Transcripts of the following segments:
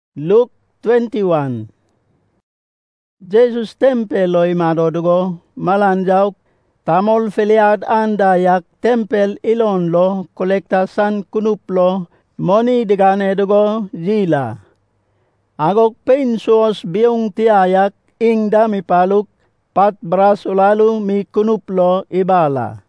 Luke 21. Jesus tempel lo imadodugo malanjauk tamol filiad andayak tempel ilon lo kolekta san kunuplo moni digane dugo jila. Agok pensos biung tiayak ing dami paluk pat beras ulalu mi kunuplo ibala.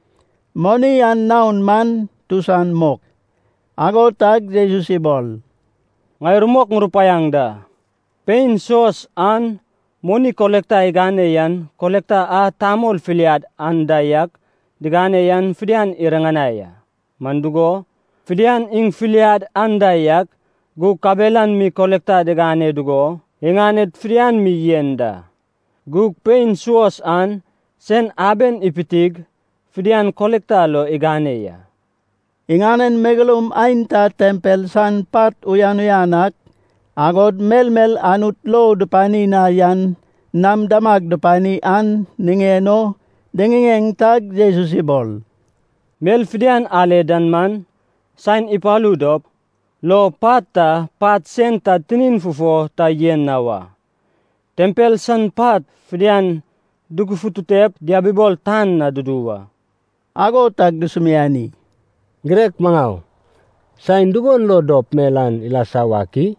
Moni an naun man tusan mok. Agotag Jesus ibol. Ngay rumok ngrupayang da. Pain sos an moni kolekta igane yan kolekta a tamol filiad andayak digane yan fidian iranganaya. Mandugo fidian ing filiad andayak gu kabelan mi kolekta digane dugo inganet fidian mi yenda. Gu pain sos an sen aben ipitig fidian kolekta lo igane ya. Inganen megalum ainta tempel san pat uyan-uyanak, agod melmel anut lo depani na yan, nam damag depani an ningeno, dengengeng tag Jesus ibol. Mel fidian ale dan man, sain ipaludop, lo pat sen ta tinin fufo ta yen nawa. Tempel san pat fidian dugufututep diabibol tan na duduwa. Ago tag dusumiani. Grek mangaw, sain dugon lo dop melan ilasawaki,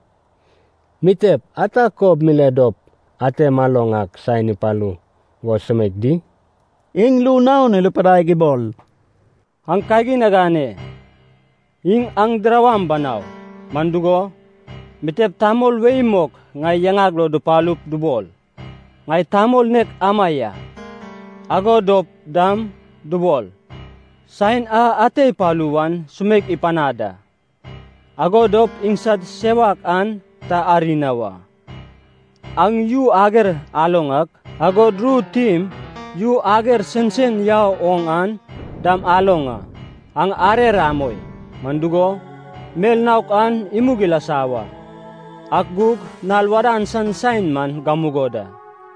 mitep ata kob miledop ate malongak sain ipalu go semekdi. Ing lunaw niluparay gibol. Ang kagi nagane, ing ang drawam banaw, mandugo, mitep tamol weimok ngay yangag lo dupalup dubol, ngay tamol nek amaya, ago dop dam dubol. Sain a ate paluan sumek ipanada. Agodop ingsad sewak an ta arinawa. Ang yu ager alongak, agodru tim yu ager sensen yao ong an dam alonga. Ang are ramoy, mandugo, melnauk an imugilasawa. Akgug nalwaran san sain man gamugoda.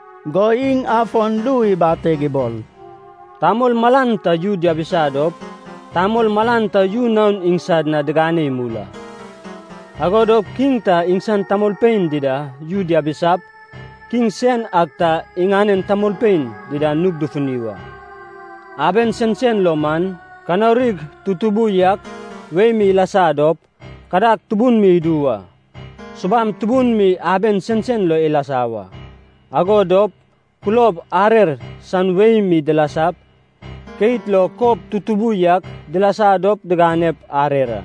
Going afon lui bate gibol. Tamol malanta yu diabisadop, tamol malanta yu naun ingsad na degane mula. Agodop king ta ingsan tamol pain dida yu diabisap, king sen akta inganen tamol pain dida nugdufuniwa. Aben sen loman, kanarig tutubuyak, we mi lasadop, kadak tubun mi dua. Subam tubun mi aben sen lo ilasawa. Agodop kulob arer san we mi delasap, kait lo kop tutubuyak dilasadop deganep arera.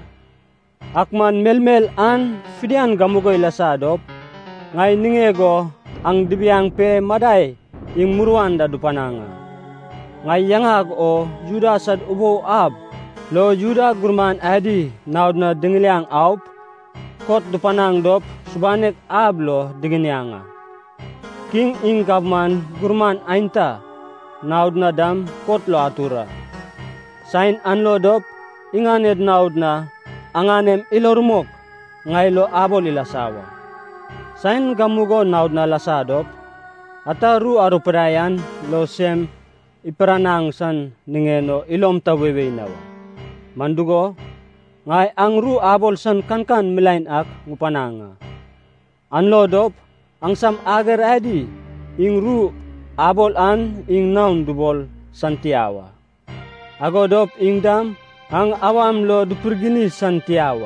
Akman melmel an fidian gamugoy lasadop, ngay ningego ang dibiyang pe maday ing muruan da dupananga. Ngay yangag o juda sad ubo ab, lo juda gurman adi naud na dingilyang aup, kot dupanang dop subanek ab lo dingilyanga. King ing gavman gurman ainta, naud na dam kot lo atura. Sain anlo dop, inganed naud na, anganem ilorumok, ngay lo abol ilasawa. Sain gamugo naud na lasadop, ataru aruperayan lo sem iperanang san ningeno ilom tawewe nawa. Mandugo, ngay ang ru abol san kankan milain ak mupananga. Anlo dop, ang sam agar adi, ing ru abol an ing naun dubol santiawa. Agodop ing dam ang awam lo dupurgini santiawa.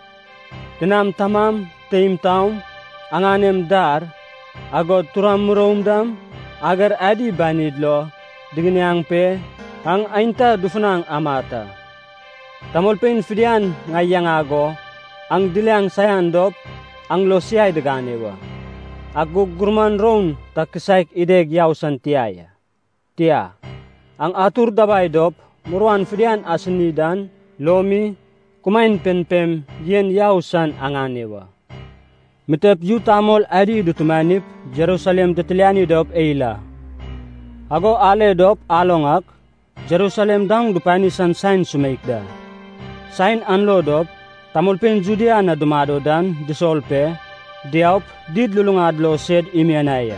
Tinam tamam teim taum anganem dar agod turam murom dam agar adi banid lo digniang pe ang ainta dufunang amata. Tamolpen fidian ngayang ago ang dilyang sayandop ang lo siyay deganewa. Agugurman ron takisaik ideg yaw santiaya. Tia, ang atur dabay dop, muruan fidian asinidan, lomi, kumain penpem, yen yaw san anganewa. Mitep yu tamol adi dutumanip, Jerusalem dutiliani dop eila. Ago ale dop alongak, Jerusalem dang dupani san sain sumaikda. Sain anlo dop, tamolpen Judea na dumado dan, disolpe, diaup did lulungad lo sed imianaya.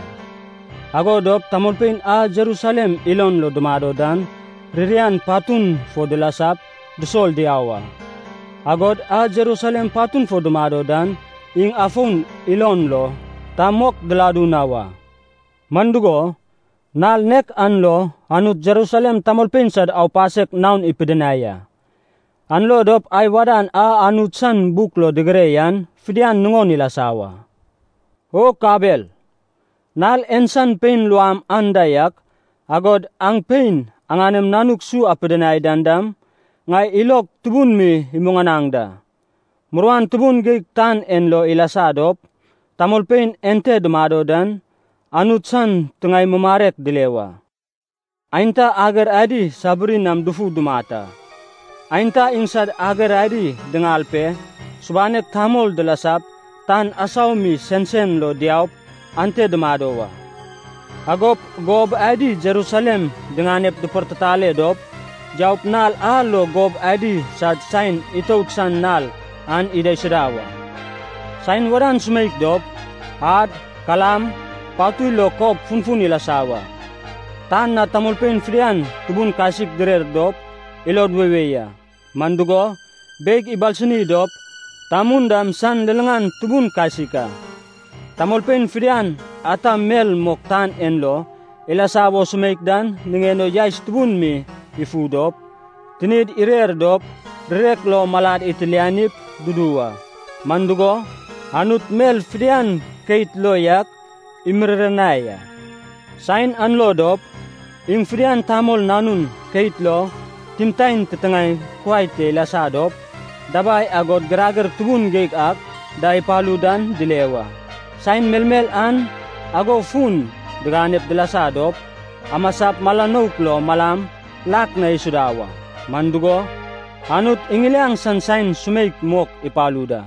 Agodop tamolpen a Jerusalem ilon lo dumado dan, ririan patun fo delasap, dusol diawa. Agod a Jerusalem patun fo dumado dan, ing afun ilon lo tamok deladu nawa. Mandugo nal nek anlo anut Jerusalem tamolpen sad au pasek naun ipidenaya. Anlo dop ay wadan a anut san buklo degreyan fidian nungon nila sawa. O kabel, nal ensan pain luam andayak, agod ang pain ang anem nanuk su apidenay dandam, ngay ilok tubun mi himunganangda. Muruan tubun gig tan enlo ilasadop, tamolpen ente dumado dan, anutsan tengay memaret dilewa. Ainta agar adi saburin nam dufu dumata. Ainta insad agar adi dengalpe, subanek tamol delasap, tan asaw mi sensen lo diaup, ante dumadowa. Agop gob adi Jerusalem denganep dupertetale dop, jaup nal alo gob adi sad sain itautsan nal an iday sedawa. Sain waran sumaik dop, had, kalam, patuy lo kop funfun ilasawa. Tan na tamulpen frian tubun kasik derer dop, ilod weweya. Mandugo, beg ibalsuni dop, tamundam san lelengan tubun kasika. Tamulpen frian ata mel moktan enlo, ilasawo sumaik dan, ningeno yais tubun mi ifudop, tinid irer dop, rirek lo malad itilianip dudua. Mandugo, anut mel frian kait loyak, imrerenaya. Sain anlodop, ing frian tamol nanun kait lo, timtain tetengay kuwaite lasadop, dabay agod gerager tubun geik ak, day paludan dilewa. Sain melmel an, ago fun, deganep dilasadop, amasap malanok lo malam, lak na isudawa. Mandugo, anut ingilang sansain sumaik mok ipaluda.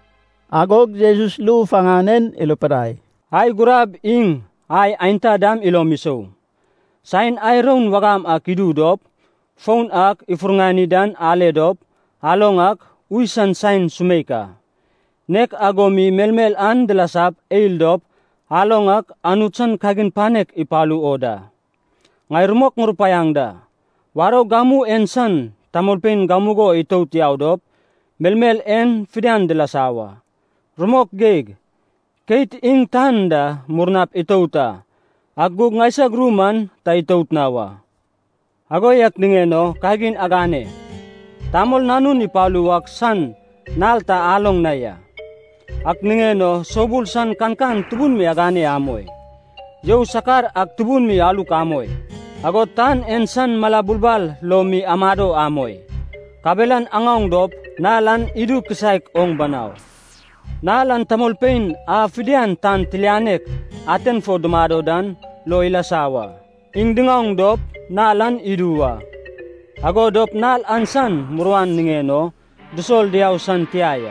Agog Jesus lu fanganen iloperay. Ay gurab ing, ay ainta dam ilomiso. Sain ayron wagam ak idudop, phone ak ifurngani dan aledop, along ak uisan sain sumeka. Nek agomi melmel an delasap eildop, along ak anutsan kagin panek ipalu oda. Ngay rumok ngurupayangda, waro gamu ensan tamolpen gamugo ito tiyaudop, melmel en fidan delasawa. Rumok geg, kait ing tanda murnap itauta, agug ngaysag ruman ta itaut nawa. Agoyak dingeno kagin agane, tamol nanun ipaluwak san nalta along naya. Ak ningeno sobul san kankan tubun mi agane amoy. Yo sakar ak tubun mi aluk amoy. Agot tan ensan malabulbal lo mi amado amoy. Kabelan angong dop nalan idu kesaik ong banaw. Nalan tamolpen a fidian tan tilianek aten fo dumado dan lo ilasawa. Ing dingong dop nalan iduwa. Ago dop nal ansan muruan ningeno dusol diaw san tiaya.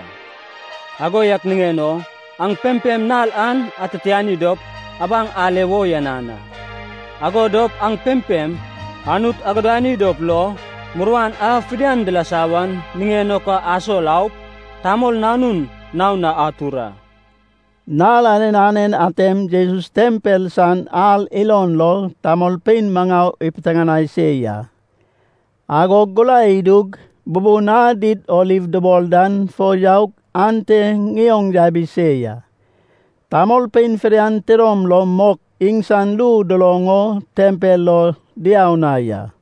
Ago yak ningeno ang pempem nal an atatiani dop abang alewo yanana. Ago dop ang pempem anut agodani dop lo muruan a fidian delasawan ningeno ka aso laup tamol nanun naw na atura. Nalanen atem Jesus tempel san al ilon lo tamolpen mangaw ipatanganay siya. Agog gulay idug bubuna dit olive de boldan fojauk ante ngiyong jabi siya. Tamolpen ferian terom lo mok ingsan lu dolongo tempel lo diawnaya.